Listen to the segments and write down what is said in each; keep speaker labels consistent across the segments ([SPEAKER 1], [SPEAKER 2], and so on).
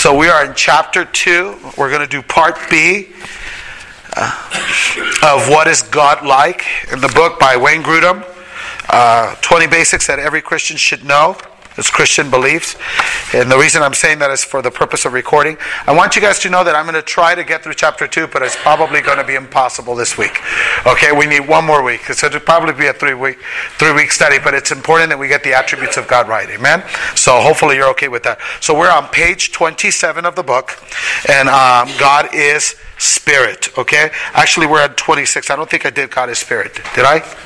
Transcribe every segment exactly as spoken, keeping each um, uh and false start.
[SPEAKER 1] So we are in chapter two. We're going to do part B uh, of What is God Like in the book by Wayne Grudem. Uh, twenty basics that every Christian should know. It's Christian beliefs. And the reason I'm saying that is for the purpose of recording. I want you guys to know that I'm going to try to get through chapter two, but it's probably going to be impossible this week. Okay, we need one more week. So it'll probably be a three-week three-week study, but it's important that we get the attributes of God right. Amen? So hopefully you're okay with that. So we're on page twenty-seven of the book, and um, God is Spirit. Okay? Actually, we're at twenty-six. I don't think I did God is Spirit. Did I?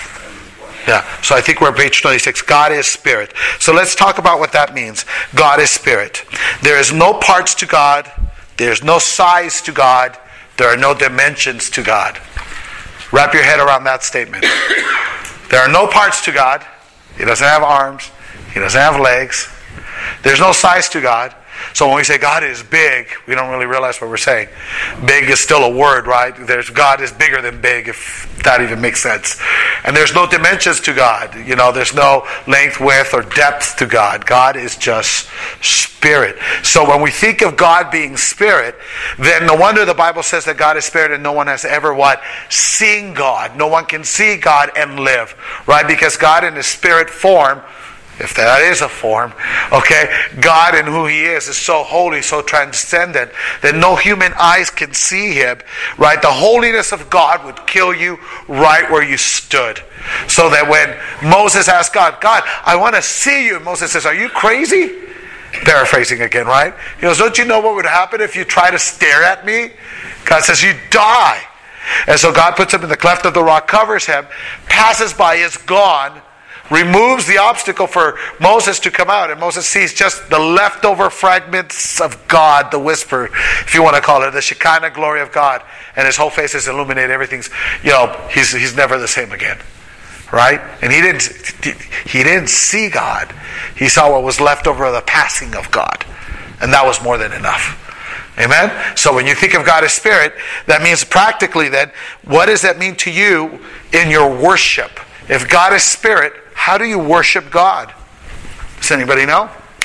[SPEAKER 1] Yeah, so I think we're at page twenty-six. God is Spirit. So let's talk about what that means. God is Spirit. There is no parts to God. There's no size to God. There are no dimensions to God. Wrap your head around that statement. There are no parts to God. He doesn't have arms. He doesn't have legs. There's no size to God. So when we say God is big, we don't really realize what we're saying. Big is still a word, right? There's God is bigger than big, if that even makes sense. And there's no dimensions to God. You know, there's no length, width, or depth to God. God is just Spirit. So when we think of God being Spirit, then no wonder the Bible says that God is Spirit and no one has ever what? Seen God. No one can see God and live, right? Because God in His Spirit form, if that is a form, okay, God and who He is is so holy, so transcendent, that no human eyes can see Him, right? The holiness of God would kill you right where you stood. So that when Moses asked God, God, I want to see you, and Moses says, are you crazy? Paraphrasing again, right? He goes, don't you know what would happen if you try to stare at me? God says, you die. And so God puts him in the cleft of the rock, covers him, passes by, is gone, removes the obstacle for Moses to come out, and Moses sees just the leftover fragments of God, the whisper, if you want to call it, the Shekinah glory of God, and his whole face is illuminated. Everything's, you know, he's he's never the same again, right? And he didn't he didn't see God. He saw what was left over of the passing of God, and that was more than enough. Amen? So when you think of God as Spirit, that means practically that, what does that mean to you in your worship? If God is Spirit, how do you worship God? Does anybody know?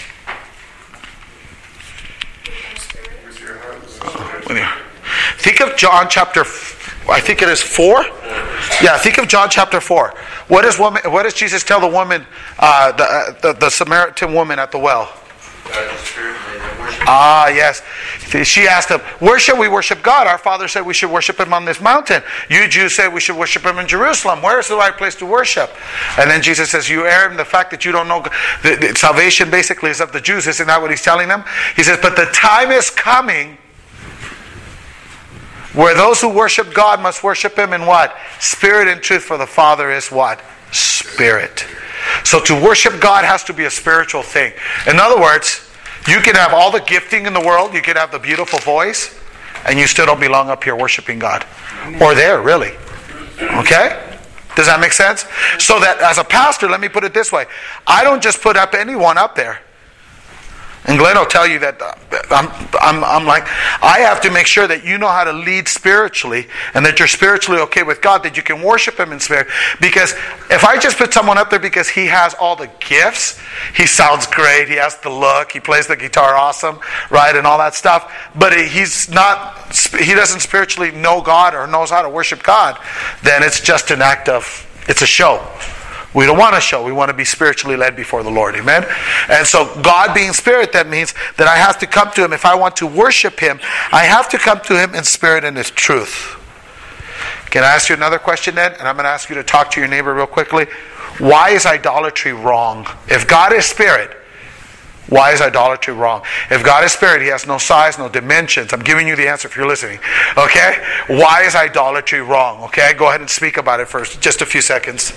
[SPEAKER 1] Think of John chapter, I think it is four. Yeah, think of John chapter four. What does woman? What does Jesus tell the woman, uh, the, uh, the the Samaritan woman at the well? Ah, yes. She asked him, where should we worship God? Our Father said we should worship Him on this mountain. You Jews said we should worship Him in Jerusalem. Where is the right place to worship? And then Jesus says, you err in the fact that you don't know. The, the salvation basically is of the Jews. Isn't that what He's telling them? He says, but the time is coming where those who worship God must worship Him in what? Spirit and truth, for the Father is what? Spirit. So to worship God has to be a spiritual thing. In other words, you can have all the gifting in the world, you can have the beautiful voice, and you still don't belong up here worshiping God. Or there, really. Okay? Does that make sense? So that as a pastor, let me put it this way. I don't just put up anyone up there. And Glenn will tell you that I'm, I'm, I'm like, I have to make sure that you know how to lead spiritually, and that you're spiritually okay with God, that you can worship Him in spirit. Because if I just put someone up there because he has all the gifts, he sounds great, he has the look, he plays the guitar awesome, right, and all that stuff, but he's not, he doesn't spiritually know God or knows how to worship God, then it's just an act of, it's a show. We don't want to show. We want to be spiritually led before the Lord. Amen? And so God being Spirit, that means that I have to come to Him. If I want to worship Him, I have to come to Him in spirit and in truth. Can I ask you another question then? And I'm going to ask you to talk to your neighbor real quickly. Why is idolatry wrong? If God is Spirit, why is idolatry wrong? If God is Spirit, He has no size, no dimensions. I'm giving you the answer if you're listening. Okay? Why is idolatry wrong? Okay? Go ahead and speak about it first. Just a few seconds.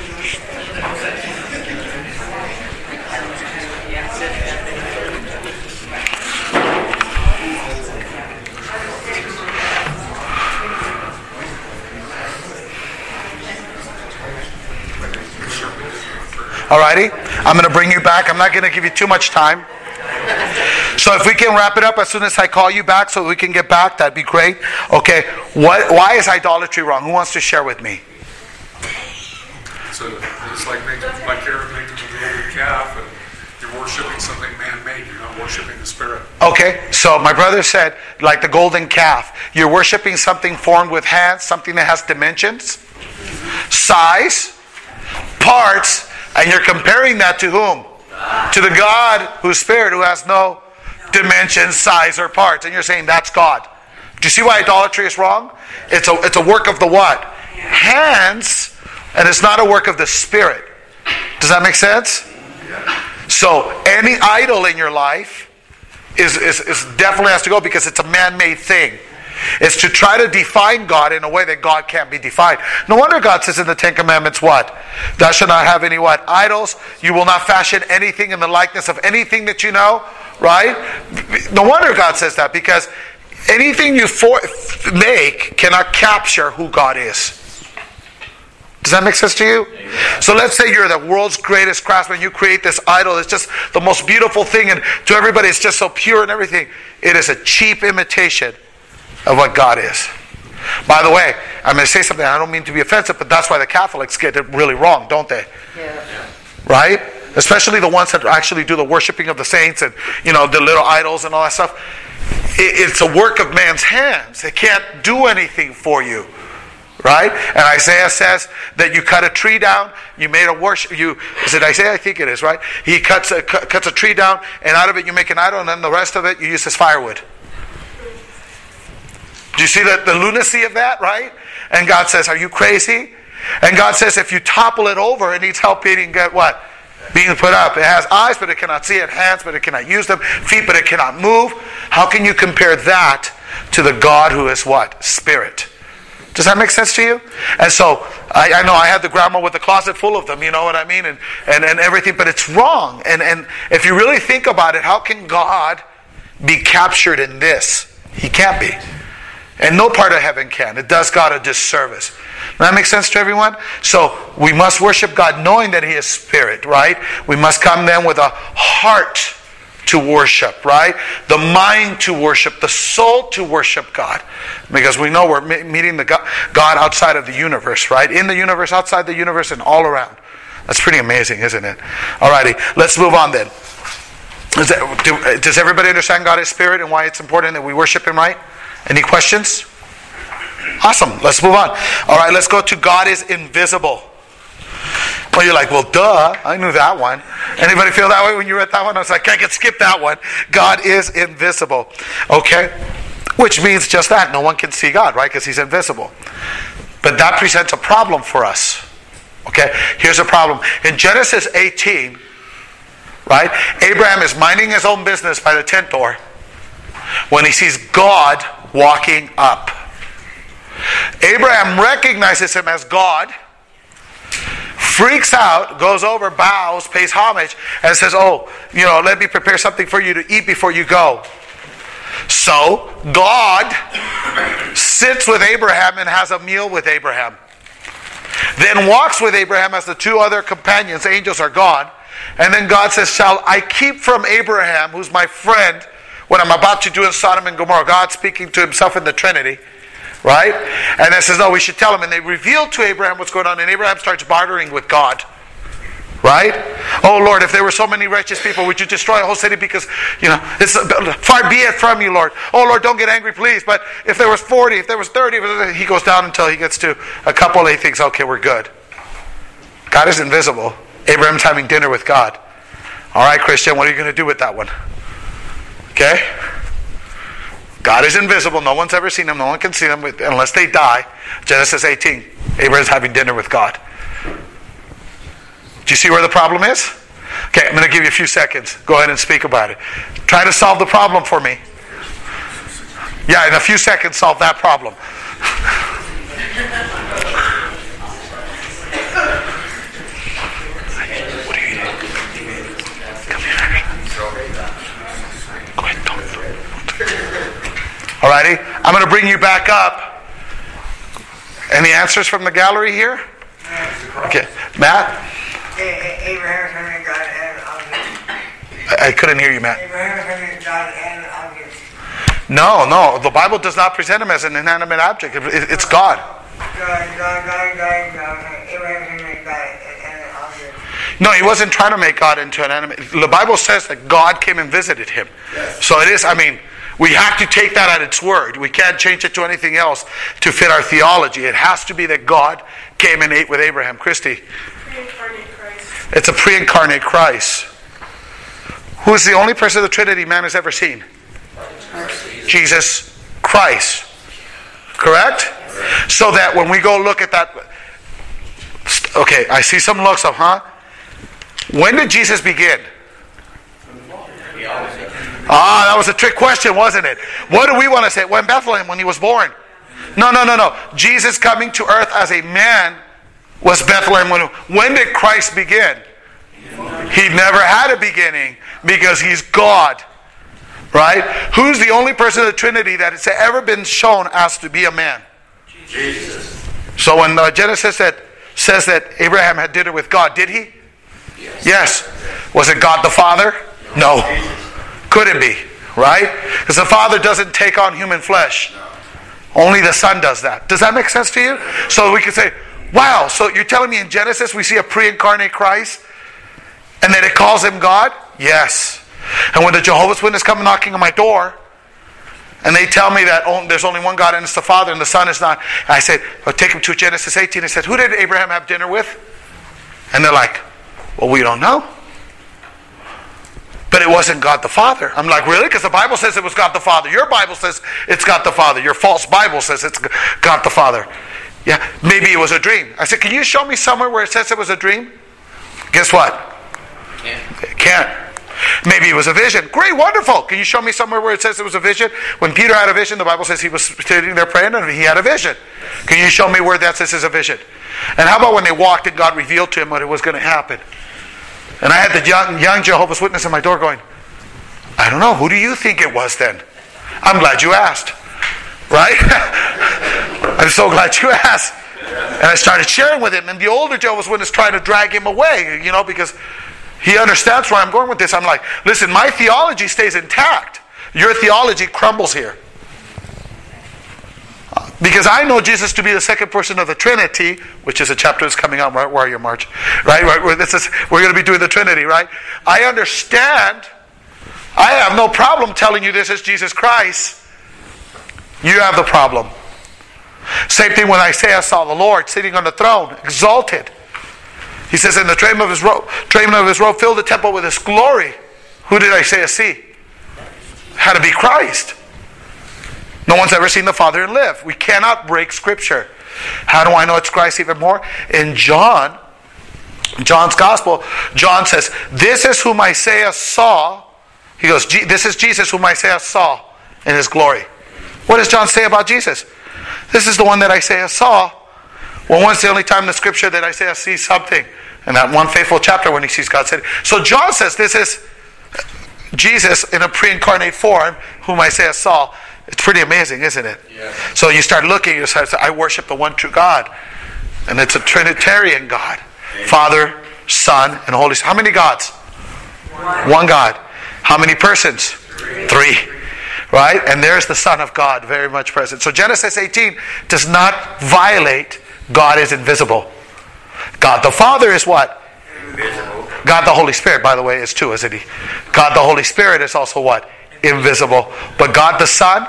[SPEAKER 1] Alrighty, I'm going to bring you back. I'm not going to give you too much time. So if we can wrap it up as soon as I call you back so we can get back, that'd be great. Okay, what? Why is idolatry wrong? Who wants to share with me?
[SPEAKER 2] So it's like making, like Aaron making a golden calf, and you're worshiping something man-made. You're not worshiping the Spirit. Spirit.
[SPEAKER 1] Okay, so my brother said, like the golden calf, you're worshiping something formed with hands, something that has dimensions, size, parts, and you're comparing that to whom? To the God who's spirit, who has no dimensions, size, or parts. And you're saying that's God. Do you see why idolatry is wrong? It's a, it's a work of the what? Hands, and it's not a work of the Spirit. Does that make sense? So any idol in your life is, is, is definitely has to go, because it's a man-made thing. It's to try to define God in a way that God can't be defined. No wonder God says in the Ten Commandments what? Thou shalt not have any what? Idols. You will not fashion anything in the likeness of anything that you know. Right? No wonder God says that, because anything you for- make cannot capture who God is. Does that make sense to you? So let's say you're the world's greatest craftsman. You create this idol. It's just the most beautiful thing, and to everybody it's just so pure and everything. It is a cheap imitation of what God is. By the way, I'm going to say something, I don't mean to be offensive, but that's why the Catholics get it really wrong, don't they?
[SPEAKER 3] Yeah.
[SPEAKER 1] Right? Especially the ones that actually do the worshiping of the saints and, you know, the little idols and all that stuff. It, it's a work of man's hands. It can't do anything for you. Right? And Isaiah says that you cut a tree down, you made a worship, you, is it Isaiah? I think it is, right? He cuts a, cu- cuts a tree down, and out of it you make an idol, and then the rest of it you use as firewood. Do you see the, the lunacy of that, right? And God says, are you crazy? And God says, if you topple it over, it needs help being get what? Being put up. It has eyes, but it cannot see. It has hands, but it cannot use them. Feet, but it cannot move. How can you compare that to the God who is what? Spirit. Does that make sense to you? And so, I, I know I had the grandma with the closet full of them, you know what I mean? And, and, and everything, but it's wrong. And, and if you really think about it, how can God be captured in this? He can't be. And no part of heaven can. It does God a disservice. Does that make sense to everyone? So we must worship God knowing that He is Spirit, right? We must come then with a heart to worship, right? The mind to worship, the soul to worship God. Because we know we're meeting the God outside of the universe, right? In the universe, outside the universe, and all around. That's pretty amazing, isn't it? Alrighty, let's move on then. Is that, do, does everybody understand God is Spirit and why it's important that we worship Him right? Any questions? Awesome. Let's move on. All right, let's go to God is invisible. Well, you're like, well, duh. I knew that one. Anybody feel that way when you read that one? I was like, I can skip that one. God is invisible. Okay? Which means just that. No one can see God, right? Because He's invisible. But that presents a problem for us. Okay? Here's a problem. In Genesis eighteen, right? Abraham is minding his own business by the tent door when he sees God walking up. Abraham recognizes Him as God, freaks out, goes over, bows, pays homage, and says, oh, you know, let me prepare something for you to eat before you go. So, God sits with Abraham and has a meal with Abraham. Then walks with Abraham as the two other companions, angels, are gone. And then God says, shall I keep from Abraham, who's my friend, what I'm about to do in Sodom and Gomorrah? God speaking to Himself in the Trinity. Right? And then says, no, we should tell him. And they reveal to Abraham what's going on. And Abraham starts bartering with God. Right? Oh, Lord, if there were so many righteous people, would you destroy a whole city? Because, you know, it's far be it from you, Lord. Oh, Lord, don't get angry, please. But if there was forty, if there was thirty, he goes down until he gets to a couple and he thinks, okay, we're good. God is invisible. Abraham's having dinner with God. All right, Christian, what are you going to do with that one? Okay? God is invisible. No one's ever seen Him. No one can see Him unless they die. Genesis eighteen. Abraham's having dinner with God. Do you see where the problem is? Okay, I'm going to give you a few seconds. Go ahead and speak about it. Try to solve the problem for me. Yeah, in a few seconds, solve that problem. What are you eating? Come here. Go ahead, don't. Alrighty, I'm going to bring you back up. Any answers from the gallery here? Okay, Matt?
[SPEAKER 3] Abraham God and objects.
[SPEAKER 1] I couldn't hear you, Matt.
[SPEAKER 3] Abraham God and objects.
[SPEAKER 1] No, no, the Bible does not present Him as an inanimate object. It's God.
[SPEAKER 3] God, God, God, God, God. Abraham God and objects.
[SPEAKER 1] No, he wasn't trying to make God into an enemy. The Bible says that God came and visited him. Yes. So it is, I mean, we have to take that at its word. We can't change it to anything else to fit our theology. It has to be that God came and ate with Abraham. Christy?
[SPEAKER 4] Pre-incarnate Christ.
[SPEAKER 1] It's a pre-incarnate Christ. Who is the only person of the Trinity man has ever seen? Jesus Christ. Correct? So that when we go look at that... Okay, I see some looks of, huh? When did Jesus begin? Ah, that was a trick question, wasn't it? What do we want to say? When Bethlehem, when he was born. No, no, no, no. Jesus coming to earth as a man was Bethlehem. When, when did Christ begin? He never had a beginning because he's God. Right? Who's the only person of the Trinity that has ever been shown as to be a man?
[SPEAKER 5] Jesus.
[SPEAKER 1] So when uh, Genesis said, says that Abraham had dinner with God, did he?
[SPEAKER 5] Yes.
[SPEAKER 1] Yes. Was it God the Father? No. Could it be? Right? Because the Father doesn't take on human flesh. Only the Son does that. Does that make sense to you? So we can say, wow, so you're telling me in Genesis we see a pre-incarnate Christ and that it calls him God? Yes. And when the Jehovah's Witnesses come knocking on my door and they tell me that oh, there's only one God and it's the Father and the Son is not, and I said, I'll take them to Genesis eighteen. I said, who did Abraham have dinner with? And they're like, well, we don't know. But it wasn't God the Father. I'm like, really? Because the Bible says it was God the Father. Your Bible says it's God the Father. Your false Bible says it's God the Father. Yeah, maybe it was a dream. I said, can you show me somewhere where it says it was a dream? Guess what?
[SPEAKER 5] Yeah.
[SPEAKER 1] It can't. Maybe it was a vision. Great, wonderful. Can you show me somewhere where it says it was a vision? When Peter had a vision, the Bible says he was sitting there praying and he had a vision. Can you show me where that says is a vision? And how about when they walked and God revealed to him what it was going to happen? And I had the young, young Jehovah's Witness at my door going, I don't know, who do you think it was then? I'm glad you asked. Right? I'm so glad you asked. And I started sharing with him. And the older Jehovah's Witness trying to drag him away, you know, because he understands where I'm going with this. I'm like, listen, my theology stays intact. Your theology crumbles here. Because I know Jesus to be the second person of the Trinity, which is a chapter that's coming out. Where are you, March? Right? Right? This is, we're going to be doing the Trinity, right? I understand. I have no problem telling you this is Jesus Christ. You have the problem. Same thing when Isaiah saw the Lord sitting on the throne, exalted. He says, in the train of his robe, train of his robe filled the temple with his glory. Who did Isaiah see? Had to be Christ. No one's ever seen the Father and live. We cannot break Scripture. How do I know it's Christ even more? In John, John's Gospel, John says, this is whom Isaiah saw. He goes, this is Jesus whom Isaiah saw in his glory. What does John say about Jesus? This is the one that Isaiah saw. Well, when's the only time in the Scripture that Isaiah sees something? In that one faithful chapter when he sees God said. So John says this is Jesus in a pre-incarnate form whom Isaiah saw. It's pretty amazing, isn't it?
[SPEAKER 5] Yes.
[SPEAKER 1] So you start looking, you start saying, I worship the one true God. And it's a Trinitarian God. Amen. Father, Son, and Holy Spirit. How many gods?
[SPEAKER 3] One.
[SPEAKER 1] One God. How many persons?
[SPEAKER 5] Three.
[SPEAKER 1] Three. Right? And there's the Son of God very much present. So Genesis eighteen does not violate God is invisible. God the Father is what?
[SPEAKER 5] Invisible.
[SPEAKER 1] God the Holy Spirit, by the way, is too, isn't he? God the Holy Spirit is also what? Invisible. But God the Son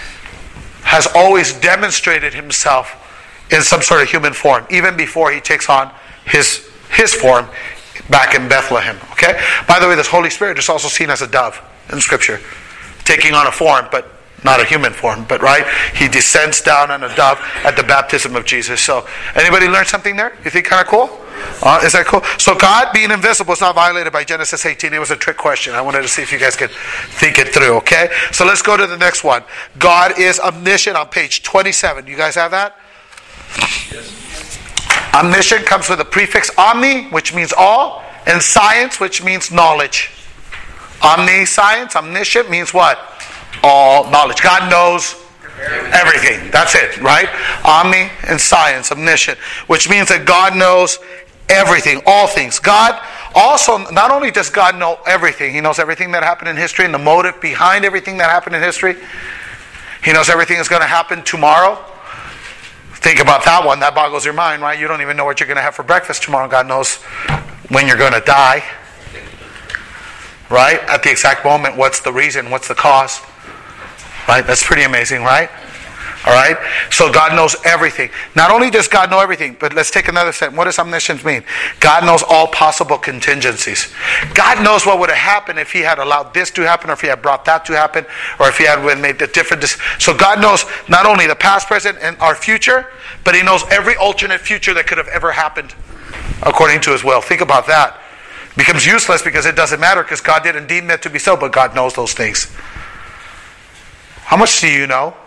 [SPEAKER 1] has always demonstrated himself in some sort of human form, even before he takes on his his form back in Bethlehem. Okay? By the way, this Holy Spirit is also seen as a dove in Scripture, taking on a form, but not a human form. But right, he descends down on a dove at the baptism of Jesus. So, anybody learn something there? You think kind of cool? Uh, is that cool? So God being invisible is not violated by Genesis eighteen. It was a trick question. I wanted to see if you guys could think it through. Okay? So let's go to the next one. God is omniscient on page twenty-seven. You guys have that?
[SPEAKER 2] Yes.
[SPEAKER 1] Omniscient comes with the prefix omni, which means all, and science, which means knowledge. Omniscience, omniscient means what? All knowledge. God knows everything. That's it, right? Omni and science, omniscient, which means that God knows everything, all things. God also, not only does God know everything, He knows everything that happened in history and the motive behind everything that happened in history. He knows everything that's going to happen tomorrow. Think about that one. That boggles your mind, right? You don't even know what you're going to have for breakfast tomorrow. God knows when you're going to die. Right? At the exact moment, what's the reason? What's the cause? Right? That's pretty amazing, right? All right? So God knows everything. Not only does God know everything, but let's take another step. What does omniscience mean? God knows all possible contingencies. God knows what would have happened if He had allowed this to happen, or if He had brought that to happen, or if He had made a different decision. So God knows not only the past, present, and our future, but He knows every alternate future that could have ever happened according to His will. Think about that. It becomes useless because it doesn't matter because God didn't deem it to be so, but God knows those things. How much do you know?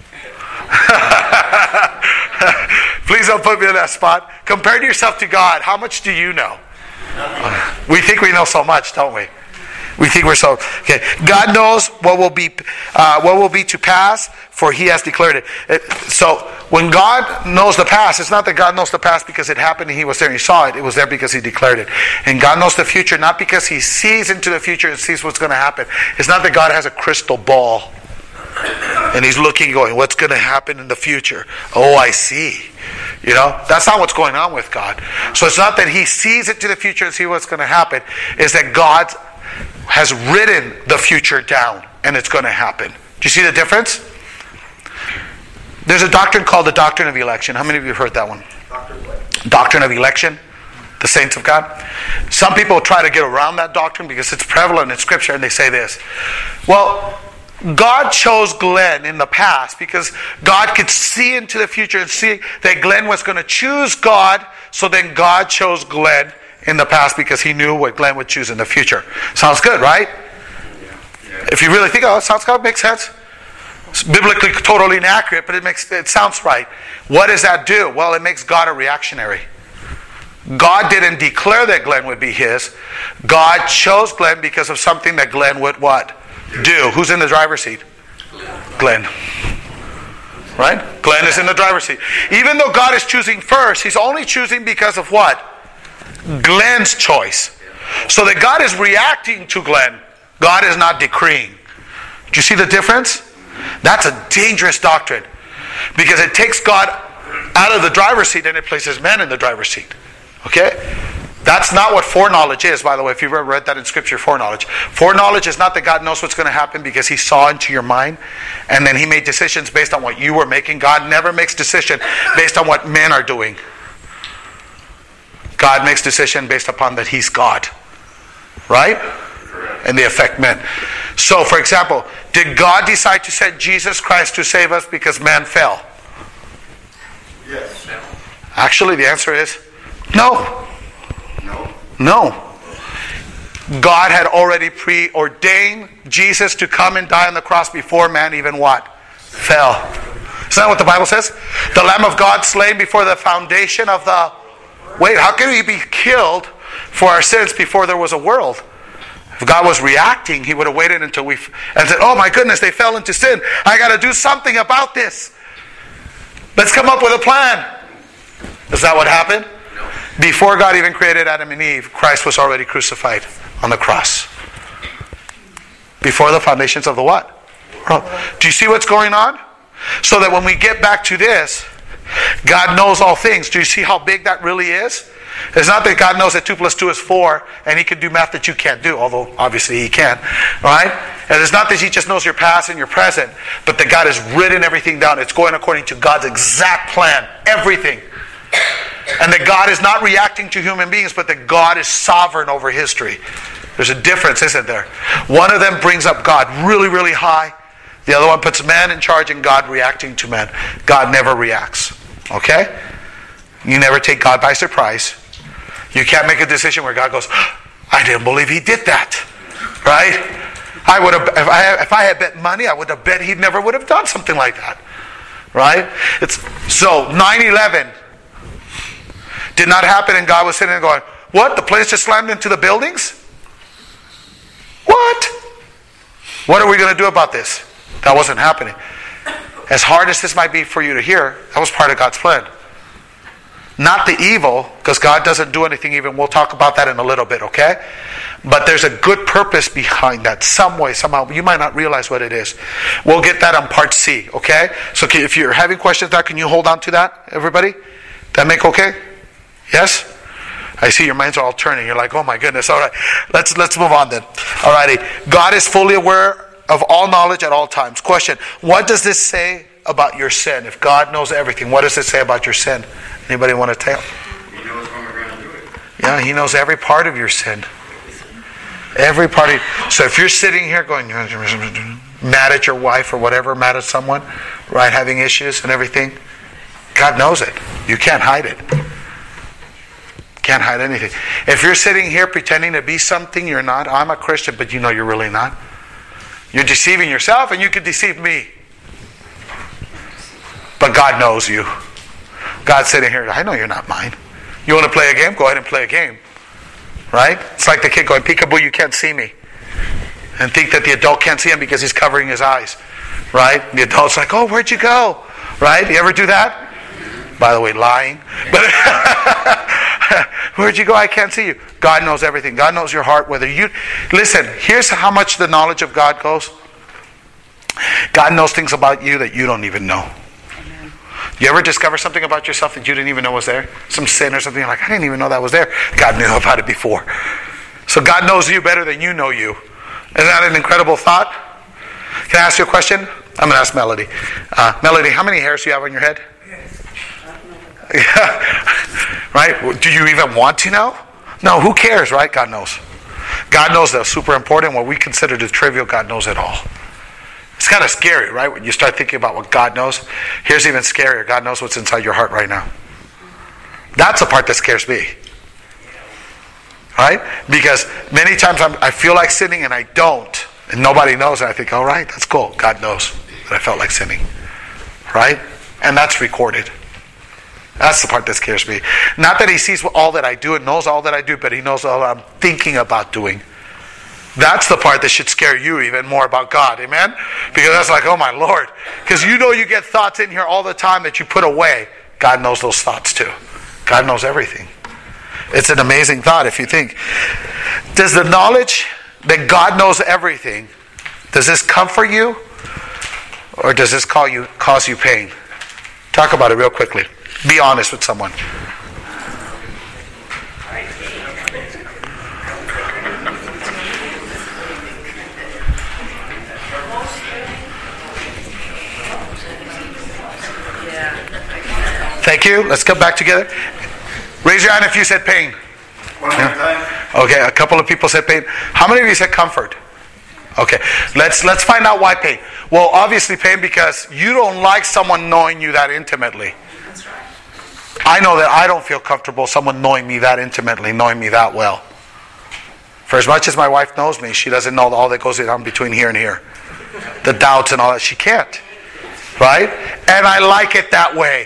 [SPEAKER 1] Please don't put me in that spot. Compare yourself to God. How much do you know? We think we know so much, don't we? We think we're so okay. God knows what will be, uh, what will be to pass, for He has declared it. it. So when God knows the past, it's not that God knows the past because it happened and He was there and He saw it. It was there because He declared it. And God knows the future not because He sees into the future and sees what's going to happen. It's not that God has a crystal ball and He's looking, going, what's going to happen in the future? Oh, I see. You know, that's not what's going on with God. So it's not that He sees into the future and sees what's going to happen. It's that God has written the future down and it's going to happen. Do you see the difference? There's a doctrine called the doctrine of election. How many of you have heard that one? Doctrine of election. The saints of God. Some people try to get around that doctrine because it's prevalent in Scripture, and they say this. Well, God chose Glenn in the past because God could see into the future and see that Glenn was going to choose God, so then God chose Glenn in the past because He knew what Glenn would choose in the future. Sounds good, right? If you really think, oh, it sounds good, makes sense. It's biblically totally inaccurate, but it makes it sounds right. What does that do? Well, it makes God a reactionary. God didn't declare that Glenn would be His. God chose Glenn because of something that Glenn would what? Do. Who's in the driver's seat? Glenn. Right? Glenn is in the driver's seat. Even though God is choosing first, He's only choosing because of what? Glenn's choice. So that God is reacting to Glenn. God is not decreeing. Do you see the difference? That's a dangerous doctrine. Because it takes God out of the driver's seat and it places man in the driver's seat. Okay? That's not what foreknowledge is, by the way, if you've ever read that in Scripture, foreknowledge. Foreknowledge is not that God knows what's going to happen because He saw into your mind and then He made decisions based on what you were making. God never makes decisions based on what men are doing. God makes decisions based upon that He's God. Right? And they affect men. So, for example, did God decide to send Jesus Christ to save us because man fell?
[SPEAKER 5] Yes.
[SPEAKER 1] Actually, the answer is no.
[SPEAKER 5] No.
[SPEAKER 1] No. God had already preordained Jesus to come and die on the cross before man even what? Fell. Isn't that what the Bible says? The Lamb of God slain before the foundation of the... Wait, how can He be killed for our sins before there was a world? If God was reacting, He would have waited until we... and said, oh my goodness, they fell into sin. I got to do something about this. Let's come up with a plan. Is that what happened? Before God even created Adam and Eve, Christ was already crucified on the cross. Before the foundations of the what? Do you see what's going on? So that when we get back to this, God knows all things. Do you see how big that really is? It's not that God knows that two plus two is four and He can do math that you can't do, although obviously He can. Right? And it's not that He just knows your past and your present, but that God has written everything down. It's going according to God's exact plan. Everything. And that God is not reacting to human beings, but that God is sovereign over history. There's a difference, isn't there? One of them brings up God really, really high. The other one puts man in charge and God reacting to man. God never reacts. Okay? You never take God by surprise. You can't make a decision where God goes, I didn't believe He did that. Right? I would have, if I, if I had bet money, I would have bet He never would have done something like that. Right? It's so nine eleven did not happen, and God was sitting there going, what? The planes just slammed into the buildings? What? What are we going to do about this? That wasn't happening. As hard as this might be for you to hear, that was part of God's plan. Not the evil, because God doesn't do anything evil. We'll talk about that in a little bit, okay? But there's a good purpose behind that. Some way, somehow. You might not realize what it is. We'll get that on part C, okay? So if you're having questions, that can you hold on to that, everybody? That make okay? Yes? I see your minds are all turning. You're like, oh my goodness. All right, let's let's move on then. All righty. God is fully aware of all knowledge at all times. Question: what does this say about your sin? If God knows everything, what does it say about your sin? Anybody want to tell?
[SPEAKER 5] He knows when we're going to do it.
[SPEAKER 1] Yeah, He knows every part of your sin. Every part of. So if you're sitting here going mad at your wife or whatever, mad at someone, right, having issues and everything, God knows it. You can't hide it. Can't hide anything. If you're sitting here pretending to be something you're not, I'm a Christian, but you know you're really not. You're deceiving yourself, and you could deceive me. But God knows you. God's sitting here, I know you're not mine. You want to play a game? Go ahead and play a game. Right? It's like the kid going, peekaboo, you can't see me. And think that the adult can't see him because he's covering his eyes. Right? The adult's like, oh, where'd you go? Right? You ever do that? By the way, lying. But where'd you go? I can't see you. God knows everything. God knows your heart. Whether you listen, here's how much the knowledge of God goes. God knows things about you that you don't even know. Amen. You ever discover something about yourself that you didn't even know was there? Some sin or something, you're like, I didn't even know that was there. God knew about it before. So God knows you better than you know you. Isn't that an incredible thought? Can I ask you a question? I'm going to ask Melody. Uh, Melody, how many hairs do you have on your head? Yeah. Right? Do you even want to know? No, who cares, right? God knows. God knows the super important, what we consider the trivial, God knows it all. It's kind of scary, right? When you start thinking about what God knows. Here's even scarier. God knows what's inside your heart right now. That's the part that scares me. Right? Because many times I'm, I feel like sinning and I don't. And nobody knows. And I think, all right, that's cool. God knows that I felt like sinning. Right? And that's recorded. That's the part that scares me. Not that He sees all that I do and knows all that I do, but He knows all I'm thinking about doing. That's the part that should scare you even more about God. Amen? Because that's like, oh my Lord. Because you know you get thoughts in here all the time that you put away. God knows those thoughts too. God knows everything. It's an amazing thought if you think. Does the knowledge that God knows everything, does this comfort you? Or does this call you, cause you pain? Talk about it real quickly. Be honest with someone. Thank you. Let's come back together. Raise your hand if you said pain.
[SPEAKER 5] One more time.
[SPEAKER 1] Okay, a couple of people said pain. How many of you said comfort? Okay, let's let's find out why pain. Well, obviously pain because you don't like someone knowing you that intimately.
[SPEAKER 4] That's right.
[SPEAKER 1] I know that I don't feel comfortable someone knowing me that intimately, knowing me that well. For as much as my wife knows me, she doesn't know all that goes on between here and here. The doubts and all that. She can't. Right? And I like it that way.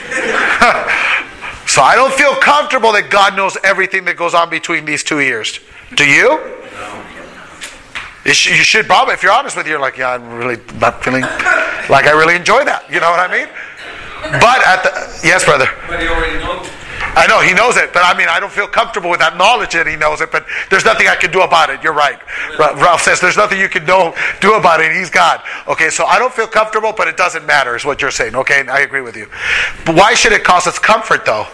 [SPEAKER 1] So I don't feel comfortable that God knows everything that goes on between these two ears. Do you? No. You should probably, if you're honest with you, you're like, yeah, I'm really not feeling like I really enjoy that. You know what I mean? But at the, yes, brother.
[SPEAKER 2] But he already knows.
[SPEAKER 1] I know, he knows it, but I mean, I don't feel comfortable with that knowledge that he knows it, but there's nothing I can do about it. You're right. Ralph says there's nothing you can do, do about it. He's God. Okay, so I don't feel comfortable, but it doesn't matter, is what you're saying. Okay, I agree with you. But why should it cause us comfort, though?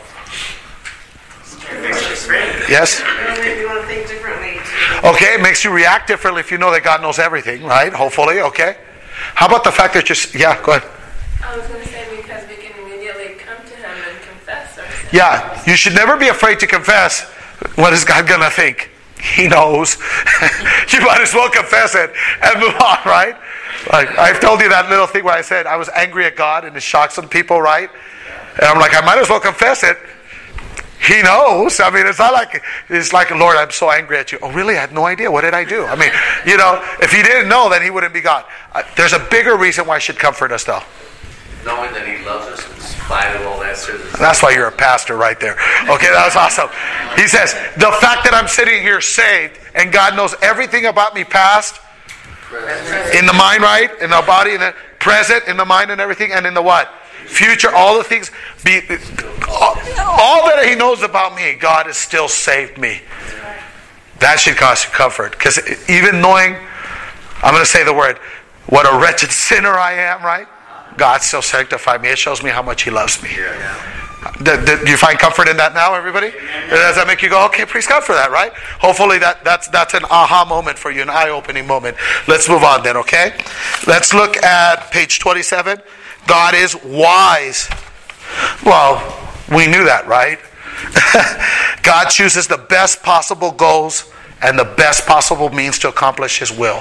[SPEAKER 1] Yes?
[SPEAKER 4] It'll make you want to think differently.
[SPEAKER 1] Okay, it makes you react differently if you know that God knows everything, right? Hopefully, okay. How about the fact that you're... Yeah, go ahead.
[SPEAKER 4] I was going to say because we can immediately come to Him and confess our sins.
[SPEAKER 1] Yeah, you should never be afraid to confess. What is God going to think? He knows. You might as well confess it and move on, right? Like I've told you that little thing where I said I was angry at God and it shocked some people, right? And I'm like, I might as well confess it. He knows. I mean, it's not like, it's like, Lord, I'm so angry at you. Oh, really? I had no idea. What did I do? I mean, you know, if He didn't know, then He wouldn't be God. Uh, there's a bigger reason why it should comfort us, though.
[SPEAKER 6] Knowing that He loves us in spite of all that.
[SPEAKER 1] That's why you're a pastor right there. Okay, that's awesome. He says, the fact that I'm sitting here saved and God knows everything about me past, in the mind, right? In the body, in the present, in the mind and everything, and in the what? Future, all the things, be, all, all that He knows about me, God has still saved me. That should cause you comfort. Because even knowing, I'm going to say the word, what a wretched sinner I am, right? God still sanctified me. It shows me how much He loves me. Do, do you find comfort in that now, everybody? Does that make you go, okay, praise God for that, right? Hopefully that, that's that's an aha moment for you, an eye-opening moment. Let's move on then, okay? Let's look at page twenty-seven. God is wise. Well, we knew that, right? God chooses the best possible goals and the best possible means to accomplish His will.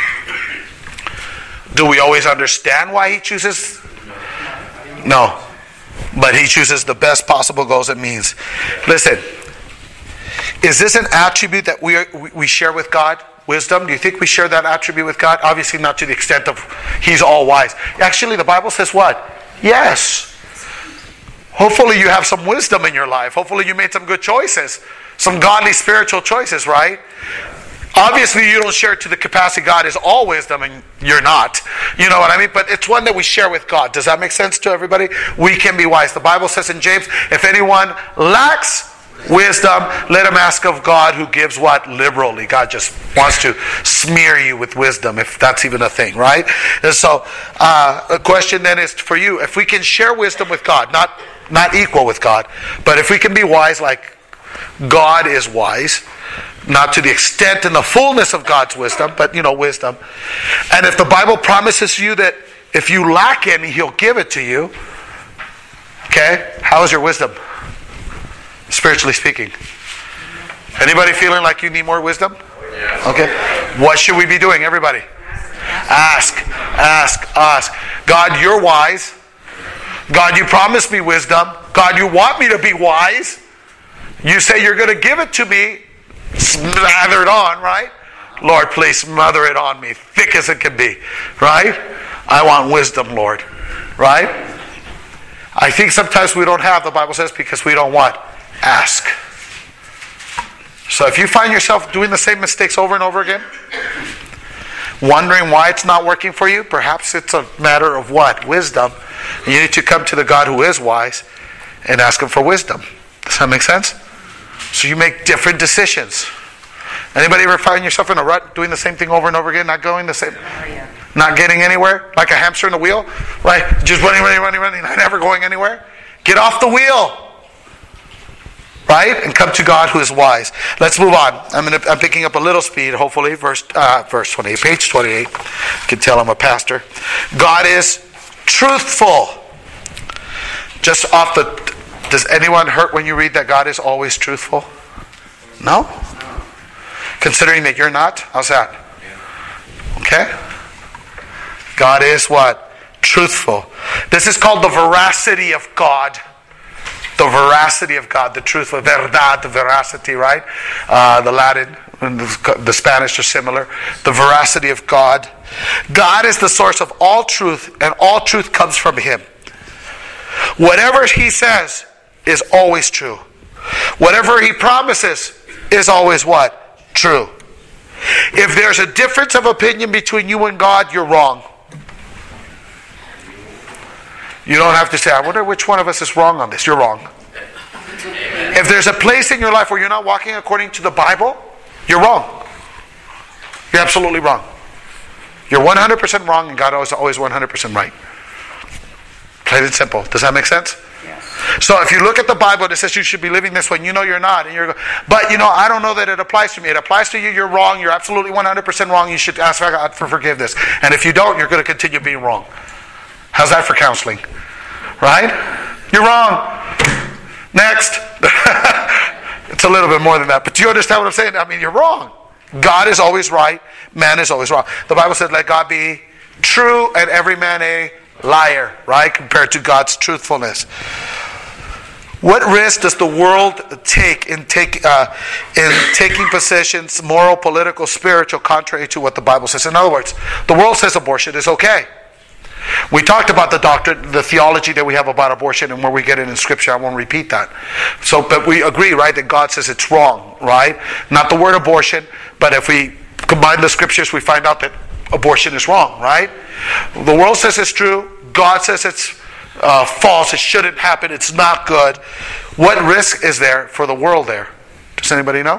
[SPEAKER 1] Do we always understand why He chooses? No. But He chooses the best possible goals and means. Listen, is this an attribute that we are, we share with God? Wisdom? Do you think we share that attribute with God? Obviously not to the extent of He's all wise. Actually, the Bible says what? Yes. Hopefully you have some wisdom in your life. Hopefully you made some good choices. Some godly spiritual choices, right? Obviously you don't share it to the capacity God is all wisdom and you're not. You know what I mean? But it's one that we share with God. Does that make sense to everybody? We can be wise. The Bible says in James, if anyone lacks wisdom, let him ask of God, who gives what? Liberally. God just wants to smear you with wisdom, if that's even a thing, right? And so uh, the question then is for you, if we can share wisdom with God, not not equal with God, but if we can be wise like God is wise, not to the extent and the fullness of God's wisdom, but you know, wisdom. And if the Bible promises you that if you lack any, He'll give it to you, okay, how is your wisdom? Spiritually speaking. Anybody feeling like you need more wisdom? Okay. What should we be doing, everybody? Ask, ask, ask. God, you're wise. God, you promised me wisdom. God, you want me to be wise. You say you're going to give it to me. Smother it on, right? Lord, please smother it on me, thick as it can be, right? I want wisdom, Lord, right? I think sometimes we don't have, the Bible says, because we don't what? Ask. So if you find yourself doing the same mistakes over and over again, wondering why it's not working for you, perhaps it's a matter of what? Wisdom. And you need to come to the God who is wise and ask Him for wisdom. Does that make sense? So you make different decisions. Anybody ever find yourself in a rut, doing the same thing over and over again, not going the same, not getting anywhere, like a hamster in a wheel, right? Just running, running, running, running, not ever going anywhere. Get off the wheel, right? And come to God who is wise. Let's move on. I'm gonna, I'm picking up a little speed. Hopefully, verse uh, verse twenty-eight, page twenty-eight. You can tell I'm a pastor. God is truthful. Just off the. Does anyone hurt when you read that God is always truthful? No? Considering that you're not? How's that? Okay? God is what? Truthful. This is called the veracity of God. The veracity of God. The truth of verdad, the veracity, right? Uh, the Latin and the, the Spanish are similar. The veracity of God. God is the source of all truth, and all truth comes from Him. Whatever He says is always true. Whatever He promises is always what? True. If there's a difference of opinion between you and God, you're wrong. You don't have to say, I wonder which one of us is wrong on this. You're wrong. If there's a place in your life where you're not walking according to the Bible, you're wrong. You're absolutely wrong. You're one hundred percent wrong, and God is always one hundred percent right. Plain and simple. Does that make sense? So if you look at the Bible and it says you should be living this way, you know you're not. And you're, but you know, I don't know that it applies to me. It applies to you, you're wrong. You're absolutely one hundred percent wrong. You should ask God for forgiveness. And if you don't, you're going to continue being wrong. How's that for counseling? Right? You're wrong. Next. It's a little bit more than that. But do you understand what I'm saying? I mean, you're wrong. God is always right. Man is always wrong. The Bible says, let God be true and every man a liar, right? Compared to God's truthfulness. What risk does the world take in take uh, in taking positions, moral, political, spiritual, contrary to what the Bible says? In other words, the world says abortion is okay. We talked about the doctrine, the theology that we have about abortion and where we get it in Scripture. I won't repeat that. So, but we agree, right, that God says it's wrong, right? Not the word abortion, but if we combine the Scriptures, we find out that abortion is wrong, right? The world says it's true. God says it's uh, false. It shouldn't happen. It's not good. What risk is there for the world there? Does anybody know?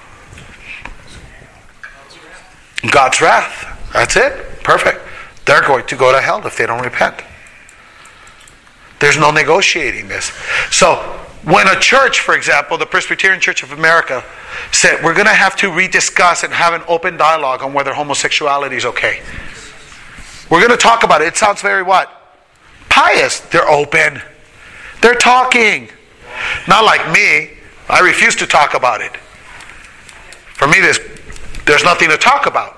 [SPEAKER 1] God's wrath. That's it. Perfect. They're going to go to hell if they don't repent. There's no negotiating this. So when a church, for example, the Presbyterian Church of America, said we're going to have to rediscuss and have an open dialogue on whether homosexuality is okay. We're going to talk about it. It sounds very what? Pious. They're open. They're talking. Not like me. I refuse to talk about it. For me, there's, there's nothing to talk about.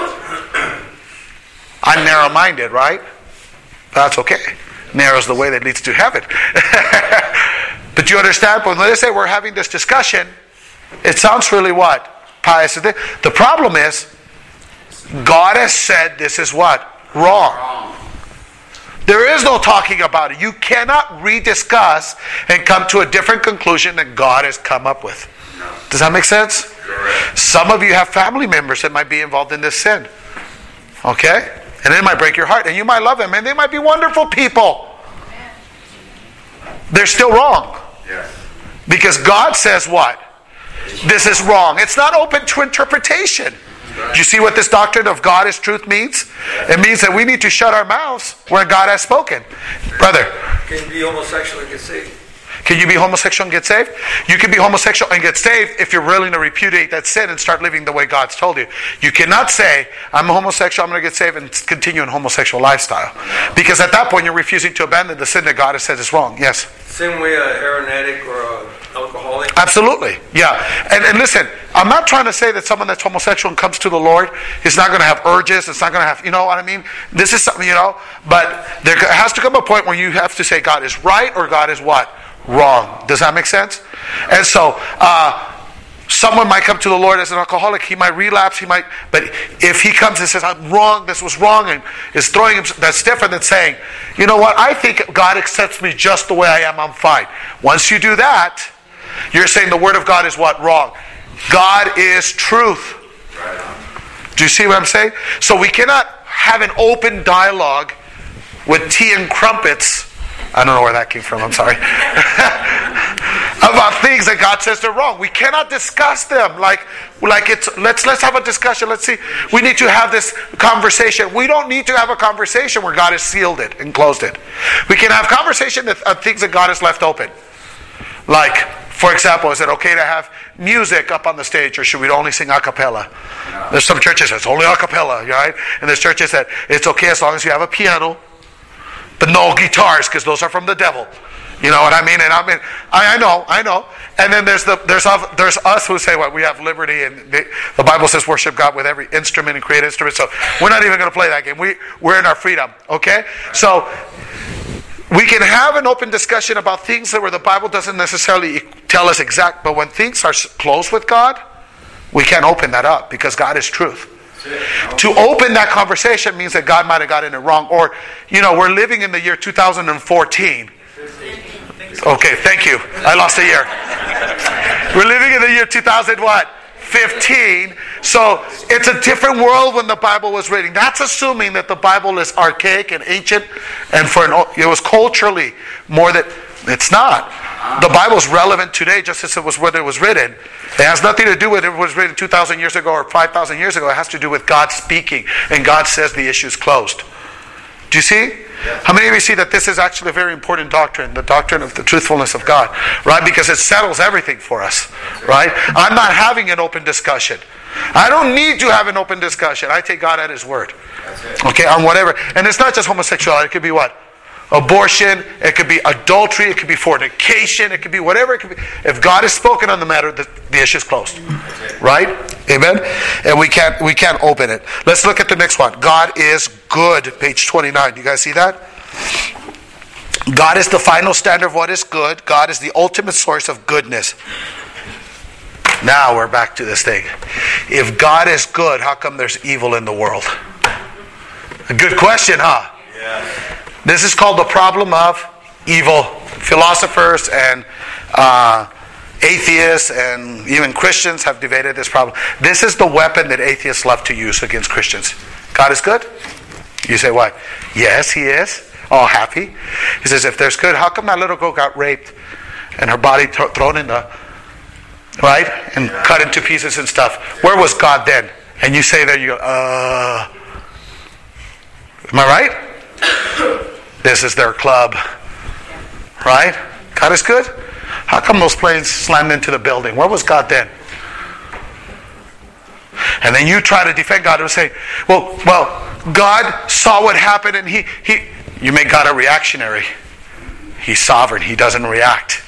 [SPEAKER 1] I'm narrow-minded, right? That's okay. Narrow's the way that leads to heaven. But you understand, when they say we're having this discussion, it sounds really what? Pious. The problem is, God has said this is what? Wrong. There is no talking about it. You cannot rediscuss and come to a different conclusion than God has come up with. Does that make sense?
[SPEAKER 5] Correct.
[SPEAKER 1] Some of you have family members that might be involved in this sin. Okay? And it might break your heart. And you might love them. And they might be wonderful people. They're still wrong.
[SPEAKER 5] Yes.
[SPEAKER 1] Because God says what? This is wrong. It's not open to interpretation. Do you see what this doctrine of God is truth means? It means that we need to shut our mouths where God has spoken. Brother.
[SPEAKER 7] Can you be homosexual and get saved?
[SPEAKER 1] Can you be homosexual and get saved? You can be homosexual and get saved if you're willing to repudiate that sin and start living the way God's told you. You cannot say, I'm a homosexual, I'm going to get saved and continue in homosexual lifestyle. Because at that point you're refusing to abandon the sin that God has said is wrong. Yes?
[SPEAKER 7] Same way a heroin addict or an alcoholic?
[SPEAKER 1] Absolutely. Yeah. And, and listen, I'm not trying to say that someone that's homosexual and comes to the Lord is not going to have urges, it's not going to have, you know what I mean? This is something, you know, but there has to come a point where you have to say God is right or God is what? Wrong. Does that make sense? And so, uh, someone might come to the Lord as an alcoholic. He might relapse. He might, but if he comes and says, "I'm wrong. This was wrong," and is throwing him, that's different than saying, "You know what? I think God accepts me just the way I am. I'm fine." Once you do that, you're saying the Word of God is what? Wrong. God is truth. Do you see what I'm saying? So we cannot have an open dialogue with tea and crumpets. I don't know where that came from, I'm sorry. About things that God says they're wrong. We cannot discuss them like like it's let's let's have a discussion. Let's see. We need to have this conversation. We don't need to have a conversation where God has sealed it and closed it. We can have conversation of things that God has left open. Like, for example, is it okay to have music up on the stage, or should we only sing a cappella? No. There's some churches that it's only a cappella, right? And there's churches that it's okay as long as you have a piano. But no guitars, because those are from the devil. You know what I mean? And I mean, I, I know, I know. And then there's the there's there's us who say what we have liberty, and the, the Bible says worship God with every instrument and create instrument. So we're not even going to play that game. We we're in our freedom. Okay, so we can have an open discussion about things that where the Bible doesn't necessarily tell us exact. But when things are close with God, we can't open that up because God is truth. To open that conversation means that God might have gotten it wrong. Or, you know, we're living in the year two thousand fourteen. Okay, thank you. I lost a year. We're living in the year two thousand what? fifteen. So it's a different world when the Bible was written. That's assuming that the Bible is archaic and ancient, and for an, it was culturally more that it's not. The Bible is relevant today just as it was when it was written. It has nothing to do with it was written two thousand years ago or five thousand years ago. It has to do with God speaking, and God says the issue is closed. Do you see? Yeah. How many of you see that this is actually a very important doctrine, the doctrine of the truthfulness of God, right? Because it settles everything for us, right? I'm not having an open discussion. I don't need to have an open discussion. I take God at His word, okay, on whatever. And it's not just homosexuality. It could be what? Abortion, it could be adultery, it could be fornication, it could be whatever it could be. If God has spoken on the matter, the, the issue is closed. Right? Amen? And we can't we can't open it. Let's look at the next one. God is good, page twenty-nine. Do you guys see that? God is the final standard of what is good. God is the ultimate source of goodness. Now we're back to this thing. If God is good, how come there's evil in the world? A good question, huh?
[SPEAKER 5] Yeah.
[SPEAKER 1] This is called the problem of evil. Philosophers and uh, atheists and even Christians have debated this problem. This is the weapon that atheists love to use against Christians. God is good? You say what? Yes, He is. All happy. He says, if there's good, how come that little girl got raped and her body th- thrown in the, right? And yeah. cut into pieces and stuff. Where was God then? And you say that, you go, uh, am I right? This is their club. Right? God is good? How come those planes slammed into the building? Where was God then? And then you try to defend God and say, well, well, God saw what happened and he, he you make God a reactionary. He's sovereign. He doesn't react.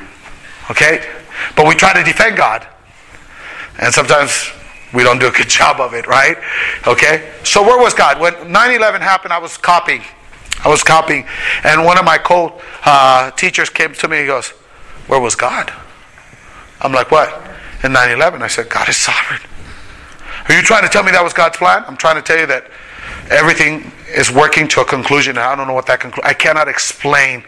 [SPEAKER 1] Okay? But we try to defend God. And sometimes we don't do a good job of it, right? Okay? So where was God? When nine eleven happened, I was copying. I was copying. And one of my co-teachers uh, came to me and he goes, where was God? I'm like, what? In nine eleven, I said, God is sovereign. Are you trying to tell me that was God's plan? I'm trying to tell you that everything is working to a conclusion. I don't know what that conclusion. I cannot explain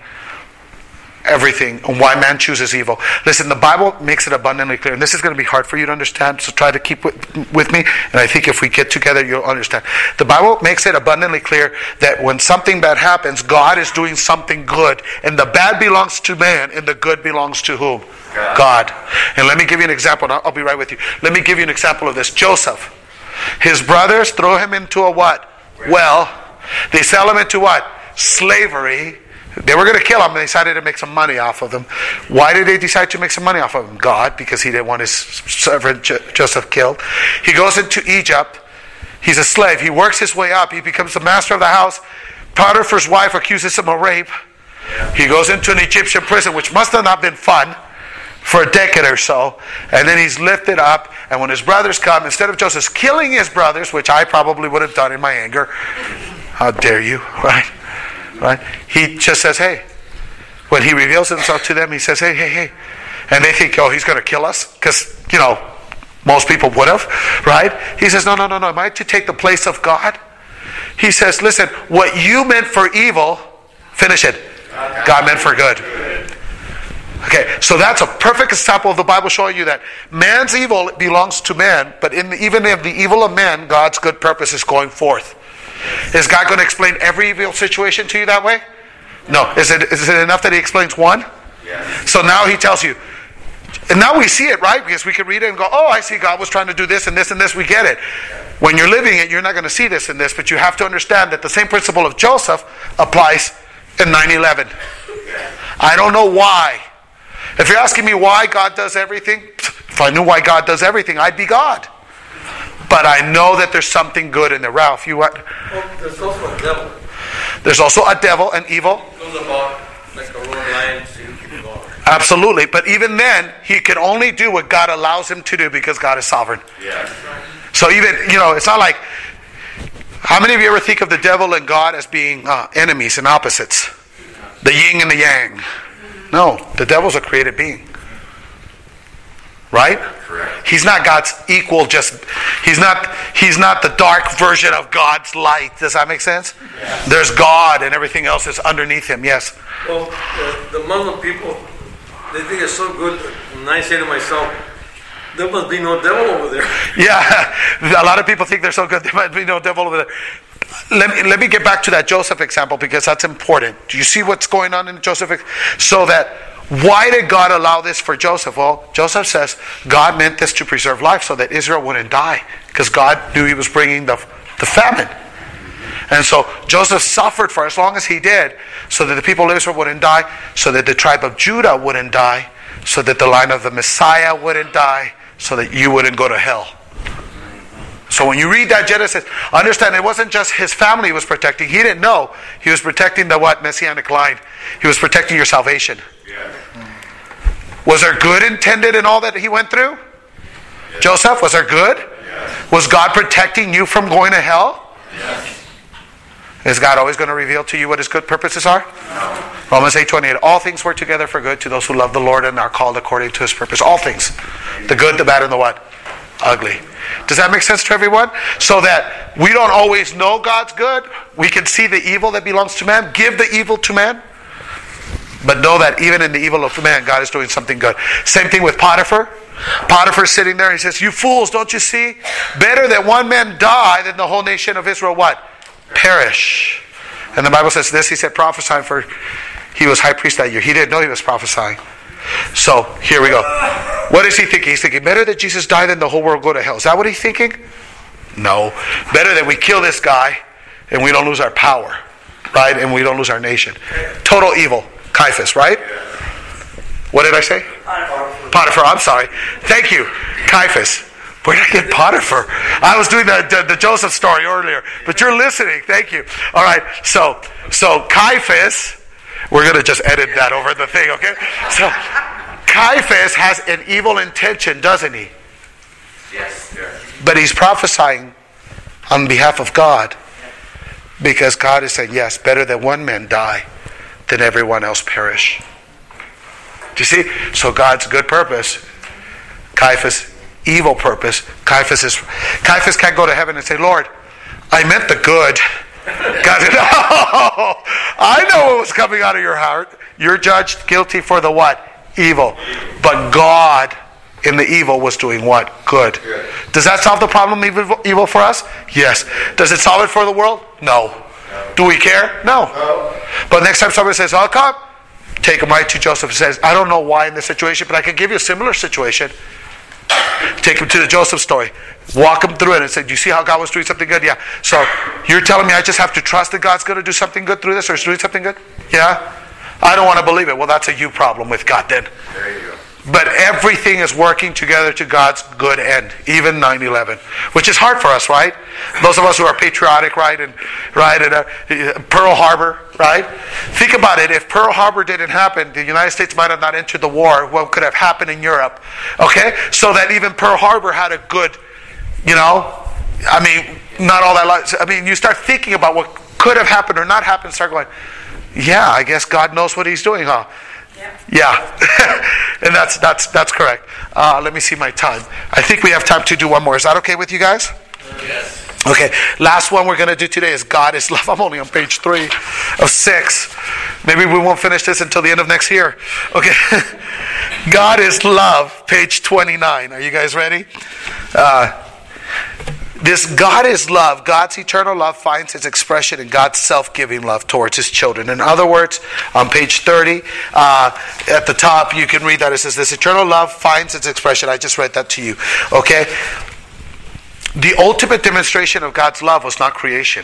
[SPEAKER 1] everything and why man chooses evil. Listen, the Bible makes it abundantly clear, and this is going to be hard for you to understand, so try to keep with, with me, and I think if we get together, you'll understand. The Bible makes it abundantly clear that when something bad happens, God is doing something good, and the bad belongs to man, and the good belongs to whom? God. God. And let me give you an example, and I'll, I'll be right with you. Let me give you an example of this. Joseph. His brothers throw him into a what? Well. They sell him into what? Slavery. They were going to kill him, and they decided to make some money off of him. Why did they decide to make some money off of him? God, because he didn't want his servant Joseph killed. He goes into Egypt. He's a slave. He works his way up. He becomes the master of the house. Potiphar's wife accuses him of rape. He goes into an Egyptian prison, which must have not been fun, for a decade or so. And then he's lifted up. And when his brothers come, instead of Joseph killing his brothers, which I probably would have done in my anger, how dare you, right? Right? He just says, hey. When he reveals himself to them, he says, hey, hey, hey. And they think, oh, he's going to kill us? Because, you know, most people would have, right? He says, no, no, no, no. Am I to take the place of God? He says, listen, what you meant for evil, finish it. God meant for good. Okay, so that's a perfect example of the Bible showing you that man's evil belongs to man, but in the, even in the evil of man, God's good purpose is going forth. Is God going to explain every evil situation to you that way? No. Is it is it enough that he explains one? Yes. So now he tells you, and now we see it, right? Because we can read it and go, oh, I see God was trying to do this and this and this. We get it. When you're living it, you're not going to see this and this, but you have to understand that the same principle of Joseph applies in nine eleven. I don't know why. If you're asking me why God does everything, if I knew why God does everything, I'd be God. But I know that there's something good in there. Ralph, you what?
[SPEAKER 7] Well, there's also a devil.
[SPEAKER 1] There's also a devil and evil.
[SPEAKER 7] It goes about like a roaring lion, so you keep going.
[SPEAKER 1] Absolutely. But even then, he can only do what God allows him to do because God is sovereign.
[SPEAKER 5] Yeah.
[SPEAKER 1] So even, you know, it's not like, how many of you ever think of the devil and God as being uh, enemies and opposites? The yin and the yang. No, the devil's a created being. Right?
[SPEAKER 5] Correct.
[SPEAKER 1] He's not God's equal, just he's not he's not the dark version of God's light. Does that make sense?
[SPEAKER 5] Yes.
[SPEAKER 1] There's God and everything else is underneath him. Yes.
[SPEAKER 7] Well, the, the Muslim people, they think it's so good, and I say to myself, there must be no devil over there.
[SPEAKER 1] Yeah. A lot of people think they're so good there might be no devil over there. Let me, let me get back to that Joseph example because that's important. Do you see what's going on in Joseph? So that, why did God allow this for Joseph? Well, Joseph says God meant this to preserve life so that Israel wouldn't die because God knew he was bringing the, the famine. And so Joseph suffered for as long as he did so that the people of Israel wouldn't die, so that the tribe of Judah wouldn't die, so that the line of the Messiah wouldn't die, so that you wouldn't go to hell. So when you read that Genesis, understand it wasn't just his family he was protecting. He didn't know. He was protecting the what? Messianic line. He was protecting your salvation.
[SPEAKER 5] Yeah.
[SPEAKER 1] Was there good intended in all that he went through?
[SPEAKER 5] Yes.
[SPEAKER 1] Joseph, was there good?
[SPEAKER 5] Yes.
[SPEAKER 1] Was God protecting you from going to hell?
[SPEAKER 5] Yes.
[SPEAKER 1] Is God always going to reveal to you what his good purposes are?
[SPEAKER 5] No.
[SPEAKER 1] Romans eight twenty-eight. All things work together for good to those who love the Lord and are called according to his purpose. All things. The good, the bad, and the what? Ugly. Does that make sense to everyone? So that we don't always know God's good. We can see the evil that belongs to man. Give the evil to man. But know that even in the evil of man, God is doing something good. Same thing with Potiphar. Potiphar's sitting there. He says, you fools, don't you see? Better that one man die than the whole nation of Israel what? Perish. And the Bible says this. He said prophesying for he was high priest that year. He didn't know he was prophesying. So, here we go. What is he thinking? He's thinking, better that Jesus die than the whole world go to hell. Is that what he's thinking? No. Better that we kill this guy and we don't lose our power. Right? And we don't lose our nation. Total evil. Caiaphas, right? What did I say?
[SPEAKER 3] Potiphar.
[SPEAKER 1] Potiphar, I'm sorry. Thank you. Caiaphas. Where did I get Potiphar? I was doing the, the, the Joseph story earlier, but you're listening. Thank you. All right. So, so Caiaphas, we're going to just edit that over the thing, okay? So, Caiaphas has an evil intention, doesn't he?
[SPEAKER 6] Yes.
[SPEAKER 1] But he's prophesying on behalf of God, because God is saying, yes, better that one man die than everyone else perish. Do you see? So God's good purpose, Caiaphas' evil purpose. Caiaphas is Caiaphas can't go to heaven and say, Lord, I meant the good. God said, no, I know what was coming out of your heart. You're judged guilty for the what? Evil. But God in the evil was doing what? Good. Does that solve the problem of evil, evil for us? Yes. Does it solve it for the world? No. Do we care? No. But next time somebody says, I'll come, take him right to Joseph and says, I don't know why in this situation, but I can give you a similar situation. Take him to the Joseph story. Walk him through it and say, do you see how God was doing something good? Yeah. So you're telling me I just have to trust that God's going to do something good through this, or is doing something good? Yeah. I don't want to believe it. Well, that's a you problem with God then.
[SPEAKER 6] There you go.
[SPEAKER 1] But everything is working together to God's good end, even nine eleven, which is hard for us, right? Those of us who are patriotic, right, and right, and uh, Pearl Harbor, right? Think about it. If Pearl Harbor didn't happen, the United States might have not entered the war. What could have happened in Europe? Okay, so that even Pearl Harbor had a good, you know, I mean, not all that. Lot, I mean, you start thinking about what could have happened or not happened. Start going, yeah, I guess God knows what He's doing, huh? Yeah, and that's that's that's correct. Uh, let me see my time. I think we have time to do one more. Is that okay with you guys?
[SPEAKER 6] Yes.
[SPEAKER 1] Okay, last one we're going to do today is God is love. I'm only on page three of six. Maybe we won't finish this until the end of next year. Okay, God is love, page twenty-nine. Are you guys ready? Uh, This God is love. God's eternal love finds its expression in God's self-giving love towards His children. In other words, on page thirty, uh, at the top, you can read that. It says, this eternal love finds its expression. I just read that to you. Okay? The ultimate demonstration of God's love was not creation.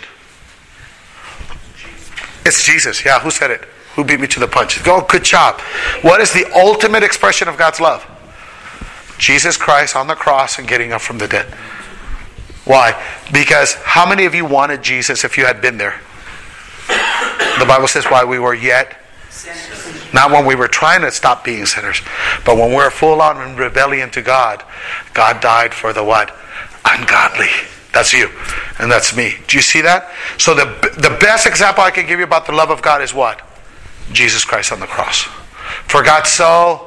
[SPEAKER 1] It's Jesus. Yeah, who said it? Who beat me to the punch? Go, good job. What is the ultimate expression of God's love? Jesus Christ on the cross and getting up from the dead. Why? Because how many of you wanted Jesus if you had been there? The Bible says why we were yet sinners. Not when we were trying to stop being sinners, but when we were full on in rebellion to God. God died for the what? Ungodly. That's you. And that's me. Do you see that? So the the best example I can give you about the love of God is what? Jesus Christ on the cross. For God so...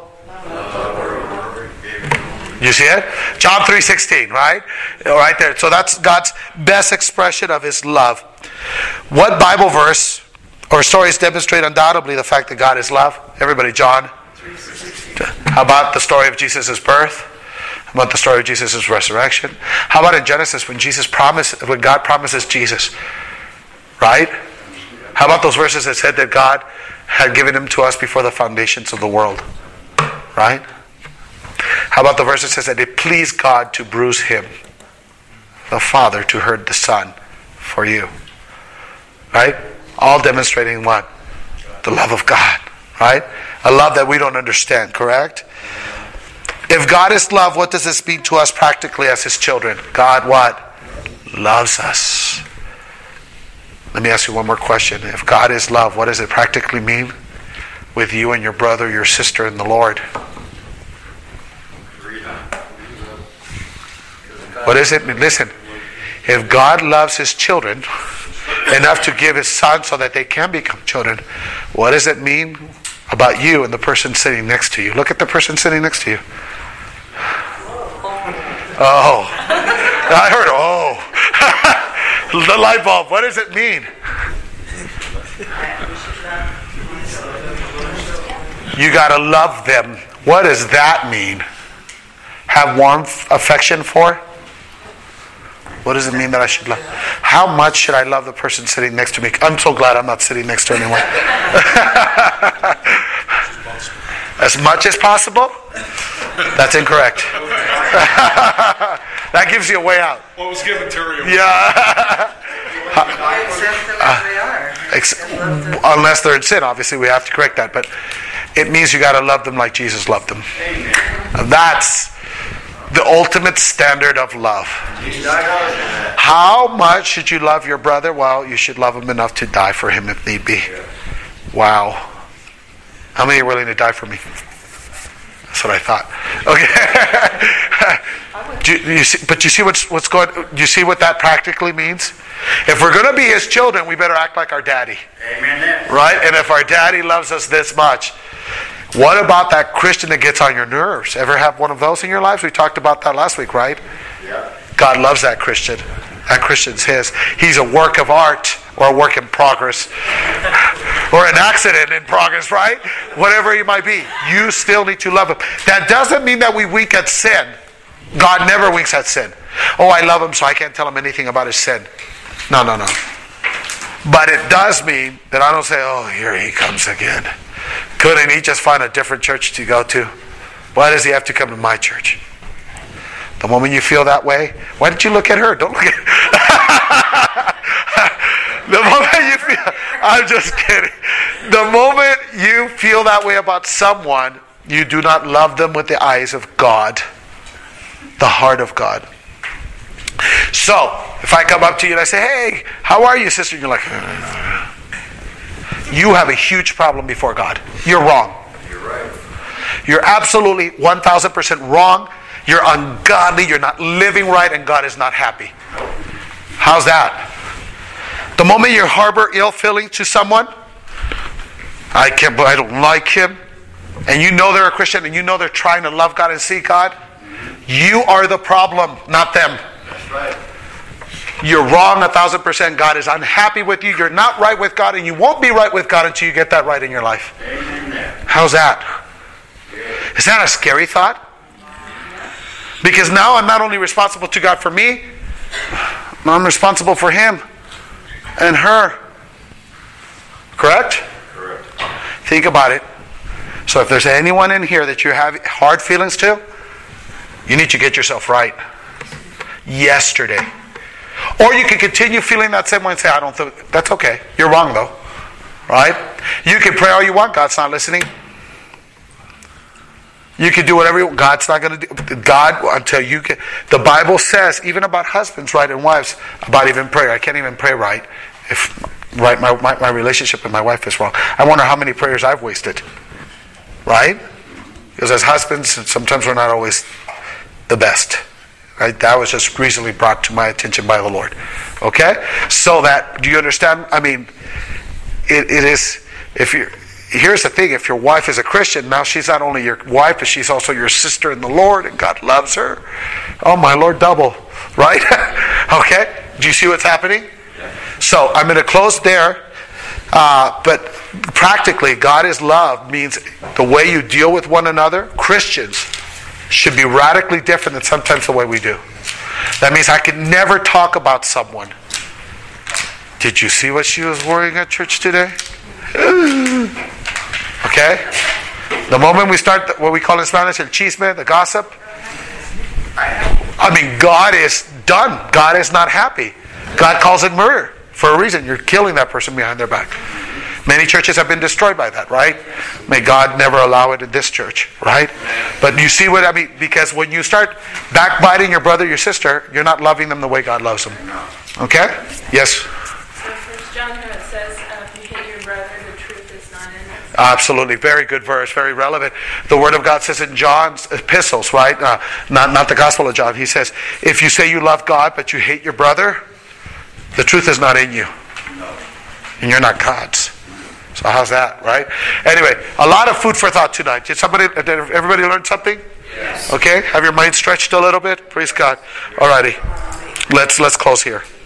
[SPEAKER 1] You see it? John three sixteen, right? Right there. So that's God's best expression of His love. What Bible verse or stories demonstrate undoubtedly the fact that God is love? Everybody, John. How about the story of Jesus' birth? How about the story of Jesus' resurrection? How about in Genesis when Jesus promised, when God promises Jesus? Right? How about those verses that said that God had given Him to us before the foundations of the world? Right? How about the verse that says that it pleased God to bruise Him, the Father, to hurt the Son for you? Right? All demonstrating what? The love of God. Right? A love that we don't understand, correct? If God is love, what does this mean to us practically as His children? God what? Loves us. Let me ask you one more question. If God is love, what does it practically mean with you and your brother, your sister in the Lord? What does it mean? Listen, if God loves His children enough to give His Son so that they can become children, what does it mean about you and the person sitting next to you? Look at the person sitting next to you. Oh. I heard, oh. The light bulb. What does it mean? You got to love them. What does that mean? Have warmth, affection for? What does it mean that I should love? How much should I love the person sitting next to me? I'm so glad I'm not sitting next to anyone. As much as possible? That's incorrect. That gives you a way out.
[SPEAKER 2] What was given to you?
[SPEAKER 1] Yeah.
[SPEAKER 3] Accept them as they are.
[SPEAKER 1] Ex- unless they're in sin, obviously we have to correct that. But it means you got to love them like Jesus loved them. That's the ultimate standard of love. How much should you love your brother? Well, you should love him enough to die for him if need be. Wow. How many are willing to die for me? That's what I thought. Okay. do, you, you see, but you see what's what's going? Do you see what that practically means? If we're going to be his children, we better act like our daddy.
[SPEAKER 5] Amen.
[SPEAKER 1] Right? And if our daddy loves us this much, what about that Christian that gets on your nerves? Ever have one of those in your lives? We talked about that last week, right?
[SPEAKER 5] Yeah.
[SPEAKER 1] God loves that Christian. That Christian's his. He's a work of art or a work in progress or an accident in progress, right? Whatever he might be, you still need to love him. That doesn't mean that we wink at sin. God never winks at sin. Oh, I love him, so I can't tell him anything about his sin. No, no, no. But it does mean that I don't say, oh, here he comes again. Couldn't he just find a different church to go to? Why does he have to come to my church? The moment you feel that way, why did you look at her? Don't look at The moment you feel, I'm just kidding. The moment you feel that way about someone, you do not love them with the eyes of God, the heart of God. So, if I come up to you and I say, hey, how are you, sister? And you're like, you have a huge problem before God. You're wrong.
[SPEAKER 5] You're right.
[SPEAKER 1] You're absolutely one thousand percent wrong. You're ungodly. You're not living right, and God is not happy. How's that? The moment you harbor ill feelings to someone, I can't, but I don't like him, and you know they're a Christian, and you know they're trying to love God and see God, you are the problem, not them.
[SPEAKER 5] That's right.
[SPEAKER 1] You're wrong a thousand percent. God is unhappy with you. You're not right with God, and you won't be right with God until you get that right in your life.
[SPEAKER 5] Amen.
[SPEAKER 1] How's that? Is that a scary thought? Because now I'm not only responsible to God for me, I'm responsible for him and her. Correct?
[SPEAKER 5] Correct.
[SPEAKER 1] Think about it. So if there's anyone in here that you have hard feelings to, you need to get yourself right. Yesterday. Or you can continue feeling that same way and say, I don't think, that's okay. You're wrong though. Right? You can pray all you want. God's not listening. You can do whatever you want. God's not going to do. God, until you can. The Bible says, even about husbands, right, and wives, about even prayer. I can't even pray right if right my, my, my relationship with my wife is wrong. I wonder how many prayers I've wasted. Right? Because as husbands, sometimes we're not always the best. Right? That was just recently brought to my attention by the Lord. Okay? So that, do you understand? I mean, it, it is, if you're, here's the thing, if your wife is a Christian, now she's not only your wife, but she's also your sister in the Lord, and God loves her. Oh my Lord, double. Right? Okay? Do you see what's happening? So, I'm going to close there. Uh, but practically, God is love means the way you deal with one another, Christians, should be radically different than sometimes the way we do. That means I can never talk about someone. Did you see what she was wearing at church today? Okay? The moment we start the, what we call in Spanish el chisme, the gossip, I mean, God is done. God is not happy. God calls it murder for a reason. You're killing that person behind their back. Many churches have been destroyed by that, right? May God never allow it in this church, right? But you see what I mean? Because when you start backbiting your brother, your sister, you're not loving them the way God loves them. Okay? Yes?
[SPEAKER 4] So First John, how it says, uh, if you hate your brother, the truth is not in it.
[SPEAKER 1] Absolutely. Very good verse. Very relevant. The Word of God says in John's epistles, right? Uh, not, not the Gospel of John. He says, if you say you love God, but you hate your brother, the truth is not in you. And you're not God's. So how's that, right? Anyway, a lot of food for thought tonight. Did somebody, did everybody learn something?
[SPEAKER 6] Yes.
[SPEAKER 1] Okay. Have your mind stretched a little bit? Praise God. Alrighty. Let's let's close here.